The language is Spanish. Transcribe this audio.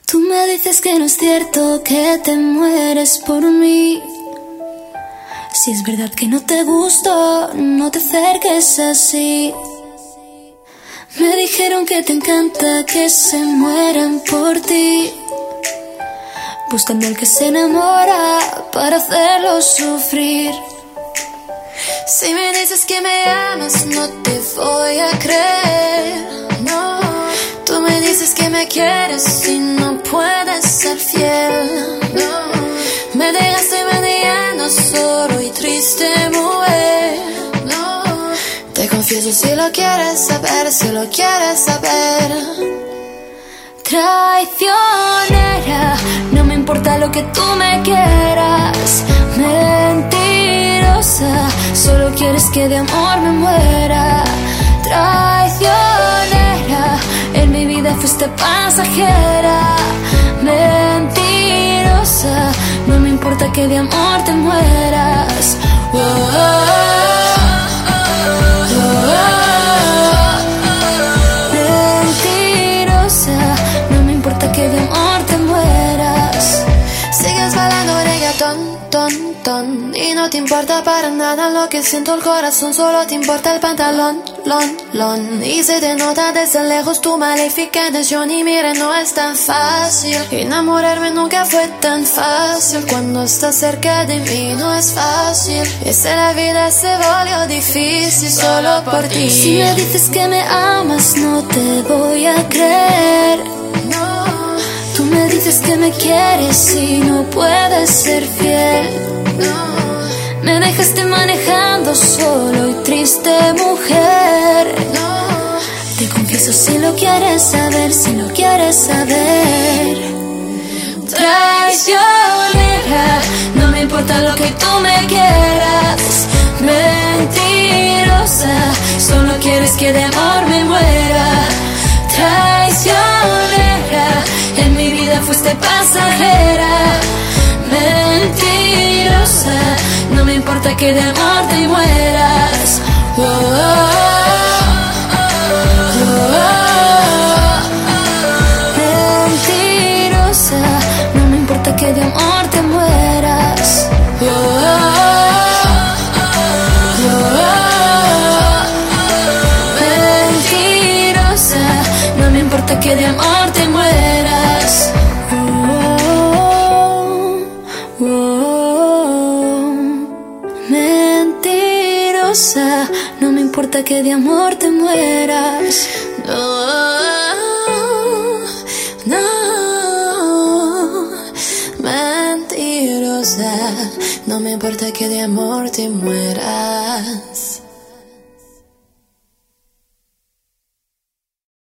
Tú me dices que no es cierto, que te mueres por mí. Si es verdad que no te gusto, no te acerques así. Me dijeron que te encanta que se mueran por ti, buscando al que se enamora para hacerlo sufrir. Si me dices que me amas, no te voy a creer, no. Tú me dices que me quieres y no puedes ser fiel, no. Me dejaste mendigando solo y triste, mujer, no. Te confieso si lo quieres saber, si lo quieres saber. Traicionera, no me importa lo que tú me quieras. Mentirosa, solo quieres que de amor me muera. Traicionera, en mi vida fuiste pasajera. Mentirosa, no me importa que de amor te mueras. Oh, oh, oh, oh, mentirosa, no me importa que de amor te mueras. Sigues bailando reggaetón, ton, ton, y no te importa para nada lo que siento el corazón, solo te importa el pantalón, lon, lon. Y se te nota desde lejos tu maléfica intención. Y mira, no es tan fácil, enamorarme nunca fue tan fácil. Cuando estás cerca de mí no es fácil, esa la vida se volvió difícil solo por ti. Si me dices que me amas, no te voy a creer, no. Tú me dices que me quieres y no puedes ser fiel, no. Me dejaste manejando solo y triste, mujer, no. Te confieso si lo quieres saber, si lo quieres saber. Traicionera, no me importa lo que tú me quieras. Mentirosa, solo quieres que de amor me muera. Traicionera, en mi vida fuiste pasajera. Mentirosa, no me importa que de amor te mueras. Oh, oh, oh, oh, oh. Mentirosa, no me importa que de amor te mueras. Oh, oh, oh, oh. Mentirosa, no me importa que de amor te mueras. Mentirosa, no me importa que de amor te mueras. No, no, mentirosa, no me importa que de amor te mueras.